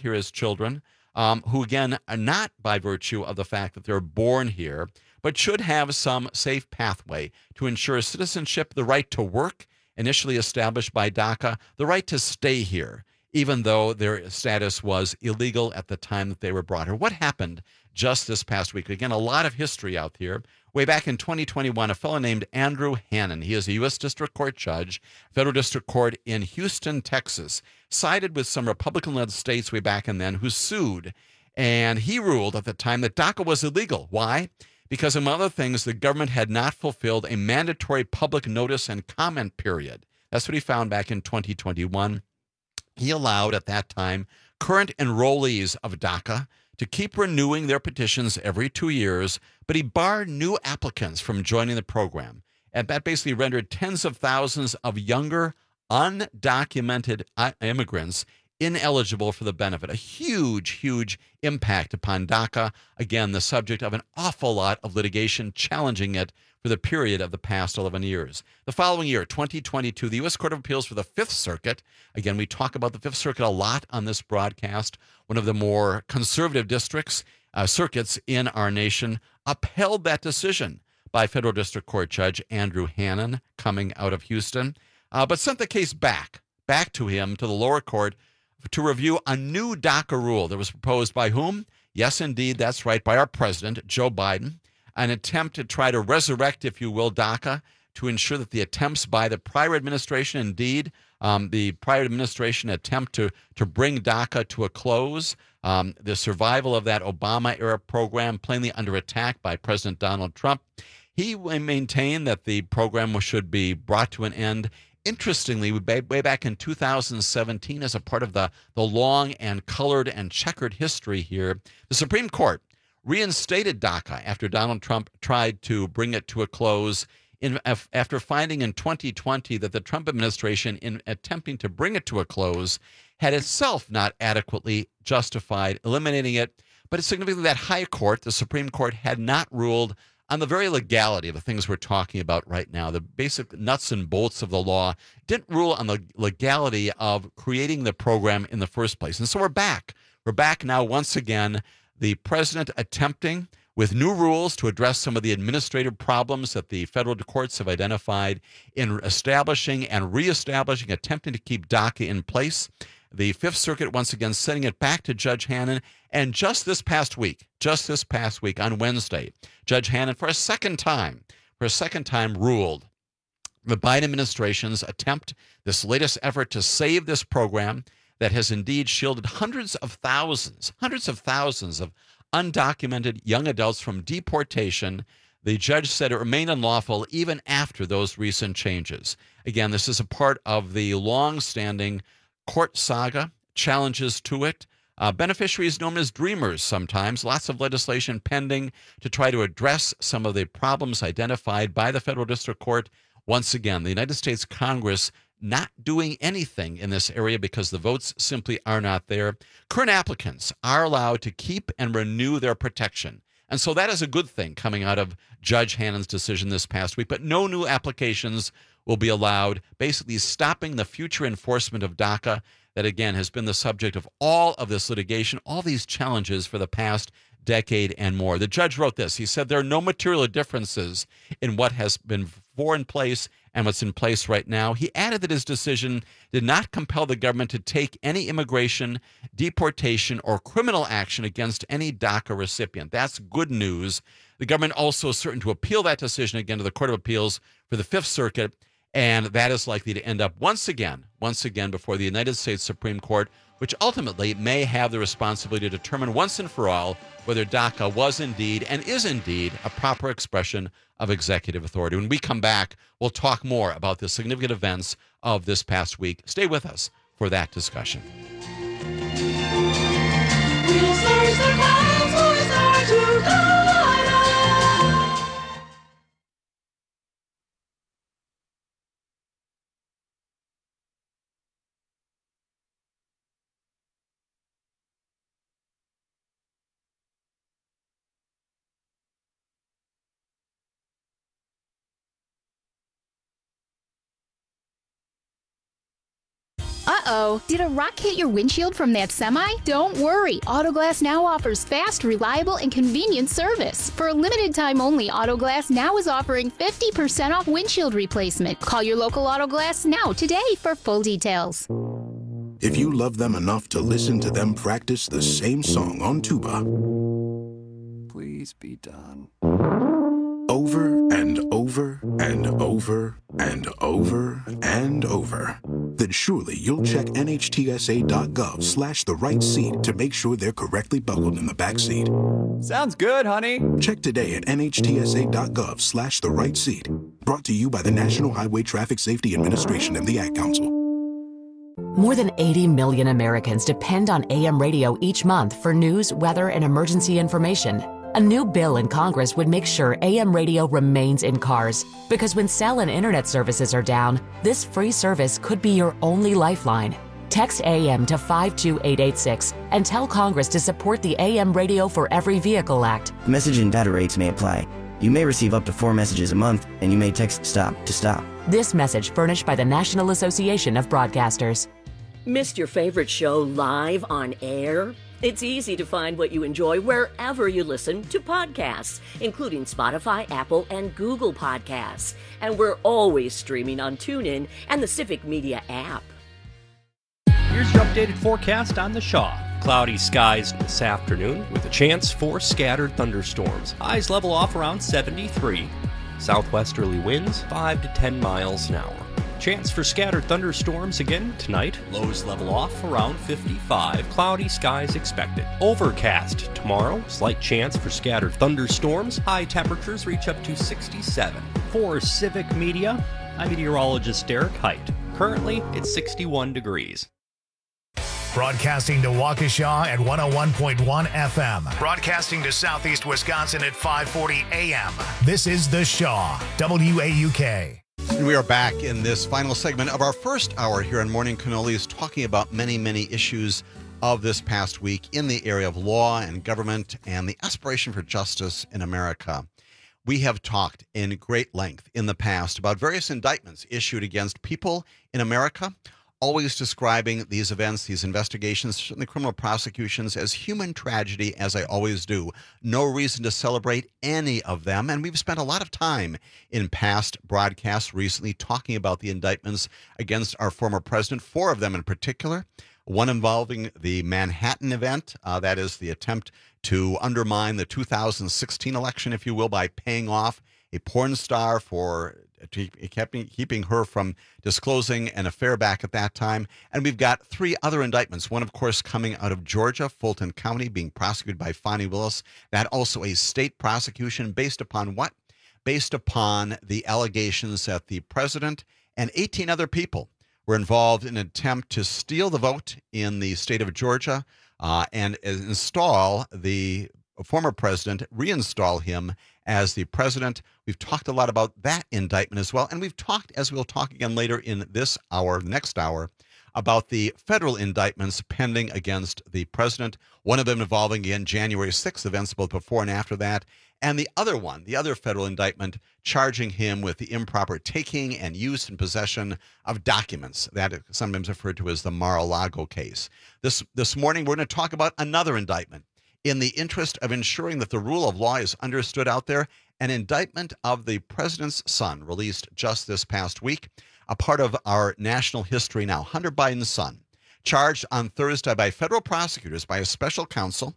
Speaker 19: who, again, are not by virtue of the fact that they're born here, but should have some safe pathway to ensure citizenship, the right to work, initially established by DACA, the right to stay here, even though their status was illegal at the time that they were brought here. What happened just this past week? Again, a lot of history out here. Way back in 2021, a fellow named Andrew Hannon, he is a U.S. District Court judge, federal district court in Houston, Texas, sided with some Republican-led states way back and then who sued. And he ruled at the time that DACA was illegal. Why? Because, among other things, the government had not fulfilled a mandatory public notice and comment period. That's what he found back in 2021. He allowed at that time current enrollees of DACA to keep renewing their petitions every 2 years, but he barred new applicants from joining the program. And that basically rendered tens of thousands of younger, undocumented immigrants ineligible for the benefit. A huge, huge impact upon DACA. Again, the subject of an awful lot of litigation challenging it for the period of the past 11 years. The following year, 2022, the U.S. Court of Appeals for the Fifth Circuit, again, we talk about the Fifth Circuit a lot on this broadcast, one of the more conservative circuits in our nation, upheld that decision by Federal District Court Judge Andrew Hannon coming out of Houston, but sent the case back to him, to the lower court, to review a new DACA rule that was proposed by whom? Yes, indeed, that's right, by our president, Joe Biden, an attempt to try to resurrect, if you will, DACA, to ensure that the attempts by the prior administration, indeed, the prior administration attempt to bring DACA to a close, the survival of that Obama-era program plainly under attack by President Donald Trump. He maintained that the program should be brought to an end. Interestingly, way back in 2017, as a part of the long and colored and checkered history here, the Supreme Court reinstated DACA after Donald Trump tried to bring it to a close after finding in 2020 that the Trump administration, in attempting to bring it to a close, had itself not adequately justified eliminating it. But it's significant that high court, the Supreme Court, had not ruled on the very legality of the things we're talking about right now, the basic nuts and bolts of the law, didn't rule on the legality of creating the program in the first place. And so we're back. We're back now once again, the president attempting with new rules to address some of the administrative problems that the federal courts have identified in establishing and reestablishing, attempting to keep DACA in place. The Fifth Circuit once again sending it back to Judge Hannon. And just this past week on Wednesday, Judge Hannon for a second time ruled the Biden administration's attempt, this latest effort to save this program that has indeed shielded hundreds of thousands of undocumented young adults from deportation. The judge said it remained unlawful even after those recent changes. Again, this is a part of the long-standing court saga, challenges to it. Beneficiaries known as dreamers sometimes, lots of legislation pending to try to address some of the problems identified by the Federal District Court. Once again, the United States Congress not doing anything in this area because the votes simply are not there. Current applicants are allowed to keep and renew their protection. And so that is a good thing coming out of Judge Hannon's decision this past week. But no new applications will be allowed, basically stopping the future enforcement of DACA that, again, has been the subject of all of this litigation, all these challenges for the past decade and more. The judge wrote this. He said there are no material differences in what has been before in place and what's in place right now. He added that his decision did not compel the government to take any immigration, deportation, or criminal action against any DACA recipient. That's good news. The government also is certain to appeal that decision again to the Court of Appeals for the Fifth Circuit, and that is likely to end up once again before the United States Supreme Court, which ultimately may have the responsibility to determine once and for all whether DACA was indeed and is indeed a proper expression of executive authority. When we come back, we'll talk more about the significant events of this past week. Stay with us for that discussion.
Speaker 20: Uh-oh, did a rock hit your windshield from that semi? Don't worry, Autoglass Now offers fast, reliable, and convenient service. For a limited time only, Autoglass Now is offering 50% off windshield replacement. Call your local Autoglass Now today for full details.
Speaker 28: If you love them enough to listen to them practice the same song on tuba,
Speaker 1: please be done.
Speaker 28: Over and over and over and over and over, then surely you'll check NHTSA.gov/the right seat to make sure they're correctly buckled in the back seat.
Speaker 1: Sounds good, honey.
Speaker 28: Check today at NHTSA.gov/the right seat. Brought to you by the National Highway Traffic Safety Administration and the Ad Council.
Speaker 6: More than 80 million Americans depend on AM radio each month for news, weather, and emergency information. A new bill in Congress would make sure AM radio remains in cars, because when cell and internet services are down, this free service could be your only lifeline. Text AM to 52886 and tell Congress to support the AM Radio for Every Vehicle Act.
Speaker 9: Message and data rates may apply. You may receive up to 4 messages a month, and you may text STOP to stop.
Speaker 6: This message furnished by the National Association of Broadcasters.
Speaker 16: Missed your favorite show live on air? It's easy to find what you enjoy wherever you listen to podcasts, including Spotify, Apple, and Google Podcasts. And we're always streaming on TuneIn and the Civic Media app.
Speaker 24: Here's your updated forecast on the Shaw. Cloudy skies this afternoon with a chance for scattered thunderstorms. Highs level off around 73. Southwesterly winds 5 to 10 miles an hour. Chance for scattered thunderstorms again tonight. Lows level off around 55. Cloudy skies expected. Overcast tomorrow. Slight chance for scattered thunderstorms. High temperatures reach up to 67. For Civic Media, I'm meteorologist Derek Height. Currently, it's 61 degrees.
Speaker 15: Broadcasting to Waukesha at 101.1 FM. Broadcasting to Southeast Wisconsin at 540 AM. This is The Shaw, WAUK.
Speaker 19: And we are back in this final segment of our first hour here on Morning Cannolis, talking about many, many issues of this past week in the area of law and government and the aspiration for justice in America. We have talked in great length in the past about various indictments issued against people in America, always describing these events, these investigations, certainly criminal prosecutions, as human tragedy, as I always do. No reason to celebrate any of them. And we've spent a lot of time in past broadcasts recently talking about the indictments against our former president, 4 of them in particular. One involving the Manhattan event, that is the attempt to undermine the 2016 election, if you will, by paying off a porn star for keeping her from disclosing an affair back at that time. And we've got 3 other indictments. One, of course, coming out of Georgia, Fulton County, being prosecuted by Fani Willis. That also a state prosecution based upon what? Based upon the allegations that the president and 18 other people were involved in an attempt to steal the vote in the state of Georgia and install the former president, reinstall him as the president. We've talked a lot about that indictment as well. And we've talked, as we'll talk again later in this hour, next hour, about the federal indictments pending against the president. One of them involving, again, January 6th events, both before and after that. And the other one, the other federal indictment, charging him with the improper taking and use and possession of documents. That is sometimes referred to as the Mar-a-Lago case. This morning, we're going to talk about another indictment. In the interest of ensuring that the rule of law is understood out there, an indictment of the president's son released just this past week, a part of our national history now. Hunter Biden's son, charged on Thursday by federal prosecutors, by a special counsel,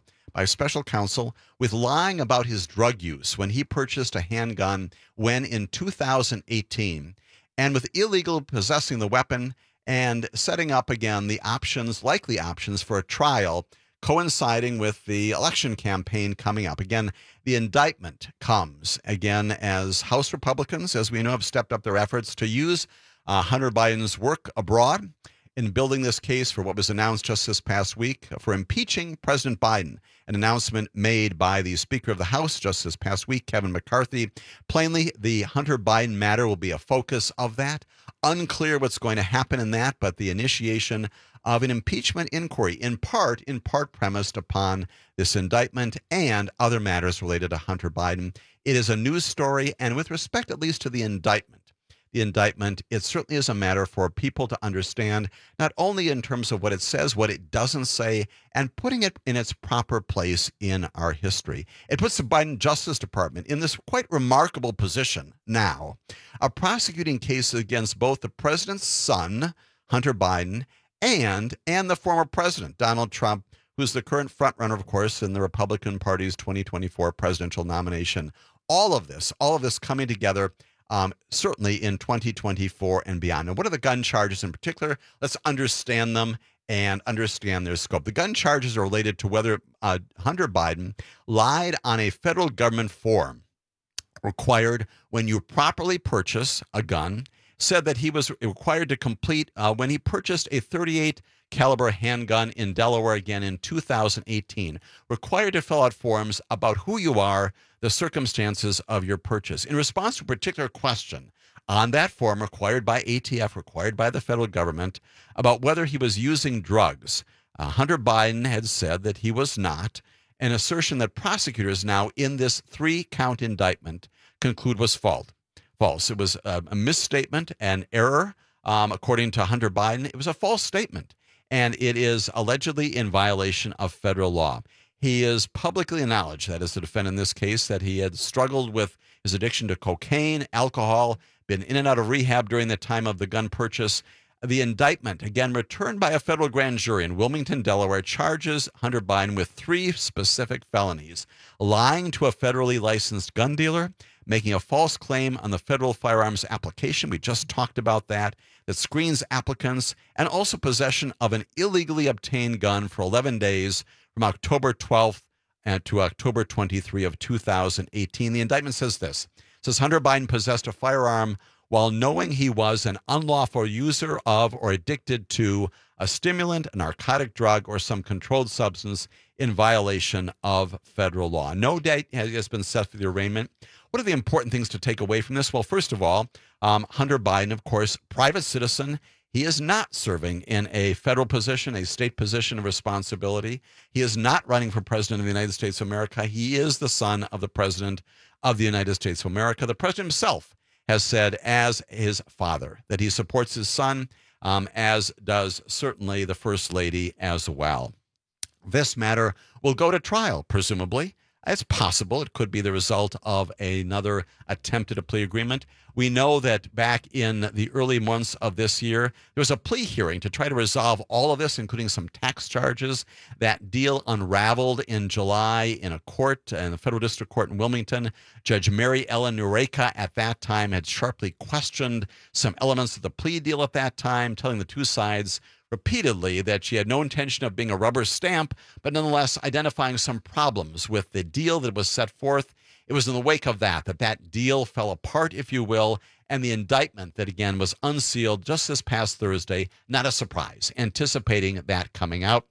Speaker 19: with lying about his drug use when he purchased a handgun when in 2018, and with illegal possessing the weapon and setting up again the options, likely options for a trial coinciding with the election campaign coming up. Again, the indictment comes again as House Republicans, as we know, have stepped up their efforts to use Hunter Biden's work abroad in building this case for what was announced just this past week for impeaching President Biden, an announcement made by the Speaker of the House just this past week, Kevin McCarthy. Plainly, the Hunter Biden matter will be a focus of that. Unclear what's going to happen in that, but the initiation of an impeachment inquiry, in part premised upon this indictment and other matters related to Hunter Biden. It is a news story, and with respect at least to the indictment, it certainly is a matter for people to understand, not only in terms of what it says, what it doesn't say, and putting it in its proper place in our history. It puts the Biden Justice Department in this quite remarkable position now of prosecuting cases against both the president's son, Hunter Biden, and the former president, Donald Trump, who's the current frontrunner, of course, in the Republican Party's 2024 presidential nomination. All of this coming together certainly in 2024 and beyond. And what are the gun charges in particular? Let's understand them and understand their scope. The gun charges are related to whether Hunter Biden lied on a federal government form required when you properly purchase a gun, said that he was required to complete when he purchased a .38 caliber handgun in Delaware again in 2018, required to fill out forms about who you are, the circumstances of your purchase. In response to a particular question on that form required by ATF, required by the federal government, about whether he was using drugs, Hunter Biden had said that he was not, an assertion that prosecutors now in this 3-count indictment conclude was false. It was a misstatement, an error. According to Hunter Biden, it was a false statement, and it is allegedly in violation of federal law. He is publicly acknowledged, that is the defendant in this case, that he had struggled with his addiction to cocaine, alcohol, been in and out of rehab during the time of the gun purchase. The indictment, again, returned by a federal grand jury in Wilmington, Delaware, charges Hunter Biden with 3 specific felonies: lying to a federally licensed gun dealer, making a false claim on the federal firearms application, we just talked about that screens applicants, and also possession of an illegally obtained gun for 11 days from October 12th to October 23 of 2018. The indictment says this. It says Hunter Biden possessed a firearm while knowing he was an unlawful user of or addicted to a stimulant, a narcotic drug, or some controlled substance in violation of federal law. No date has been set for the arraignment. What are the important things to take away from this? Well, first of all, Hunter Biden, of course, private citizen. He is not serving in a federal position, a state position of responsibility. He is not running for president of the United States of America. He is the son of the president of the United States of America. The president himself has said, as his father, that he supports his son, as does certainly the First Lady as well. This matter will go to trial, presumably. It's possible it could be the result of another attempt at a plea agreement. We know that back in the early months of this year, there was a plea hearing to try to resolve all of this, including some tax charges. That deal unraveled in July in a court, in the federal district court in Wilmington. Judge Mary Ellen Nureka at that time had sharply questioned some elements of the plea deal at that time, telling the two sides repeatedly that she had no intention of being a rubber stamp, but nonetheless identifying some problems with the deal that was set forth. It was in the wake of that deal fell apart, if you will, and the indictment that, again, was unsealed just this past Thursday, not a surprise, anticipating that coming out.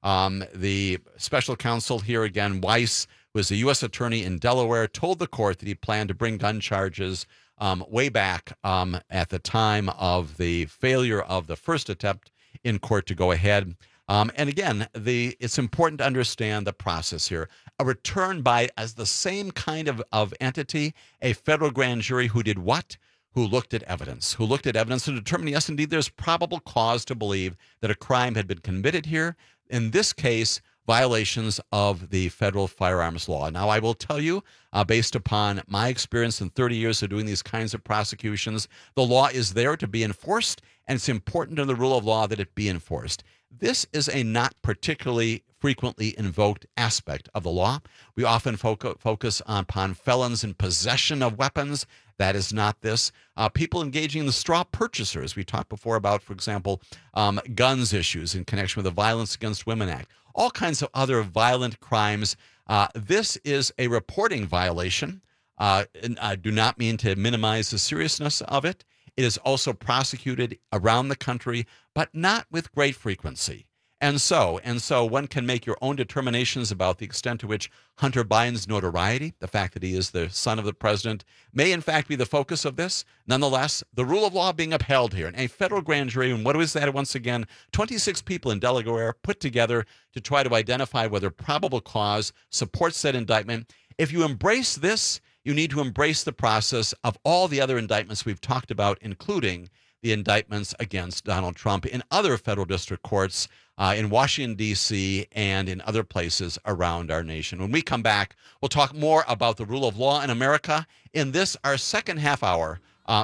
Speaker 19: The special counsel here, again, Weiss, who is a U.S. attorney in Delaware, told the court that he planned to bring gun charges way back at the time of the failure of the first attempt in court to go ahead. And again, it's important to understand the process here. A return by, as the same kind of entity, a federal grand jury who did what? Who looked at evidence and determined, yes, indeed, there's probable cause to believe that a crime had been committed here. In this case, violations of the federal firearms law. Now, I will tell you, based upon my experience in 30 years of doing these kinds of prosecutions, the law is there to be enforced, and it's important in the rule of law that it be enforced. This is a not particularly frequently invoked aspect of the law. We often focus upon felons in possession of weapons. That is not this. People engaging in the straw purchasers. We talked before about, for example, guns issues in connection with the Violence Against Women Act. All kinds of other violent crimes. This is a reporting violation. And I do not mean to minimize the seriousness of it. It is also prosecuted around the country, but not with great frequency. And so one can make your own determinations about the extent to which Hunter Biden's notoriety, the fact that he is the son of the president, may in fact be the focus of this. Nonetheless, the rule of law being upheld here. And a federal grand jury, and what was that once again? 26 people in Delaware put together to try to identify whether probable cause supports that indictment. If you embrace this, you need to embrace the process of all the other indictments we've talked about, including the indictments against Donald Trump in other federal district courts in Washington, D.C., and in other places around our nation. When we come back, we'll talk more about the rule of law in America in this, our second hour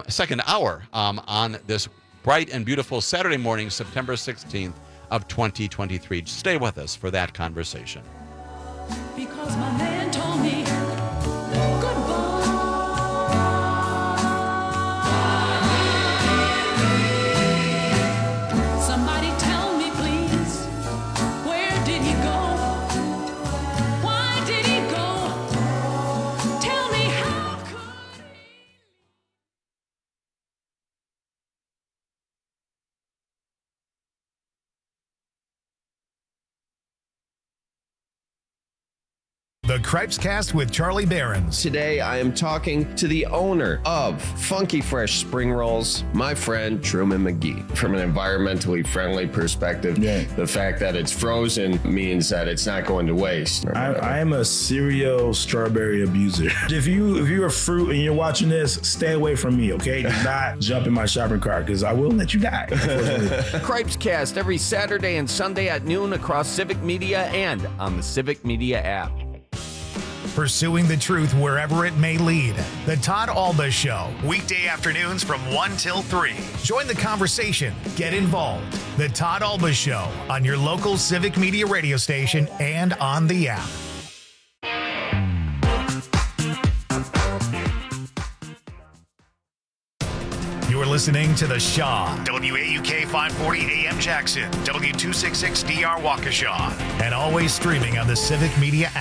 Speaker 19: on this bright and beautiful Saturday morning, September 16th of 2023. Stay with us for that conversation.
Speaker 3: Because my man told me
Speaker 15: The Cripes Cast with Charlie Behrens.
Speaker 12: Today, I am talking to the owner of Funky Fresh Spring Rolls, my friend Truman McGee. From an environmentally friendly perspective, the fact that it's frozen means that it's not going to waste.
Speaker 13: I am a serial strawberry abuser. If you're a fruit and you're watching this, stay away from me, okay? Do not jump in my shopping cart because I will let you die.
Speaker 14: Cripes Cast every Saturday and Sunday at noon across Civic Media and on the Civic Media app.
Speaker 15: Pursuing the truth wherever it may lead. The Todd Alba Show, weekday afternoons from 1 till 3. Join the conversation. Get involved. The Todd Alba Show on your local Civic Media radio station and on the app. You're listening to The Shaw, WAUK 540 AM Jackson, W266DR Waukesha, and always streaming on the Civic Media app.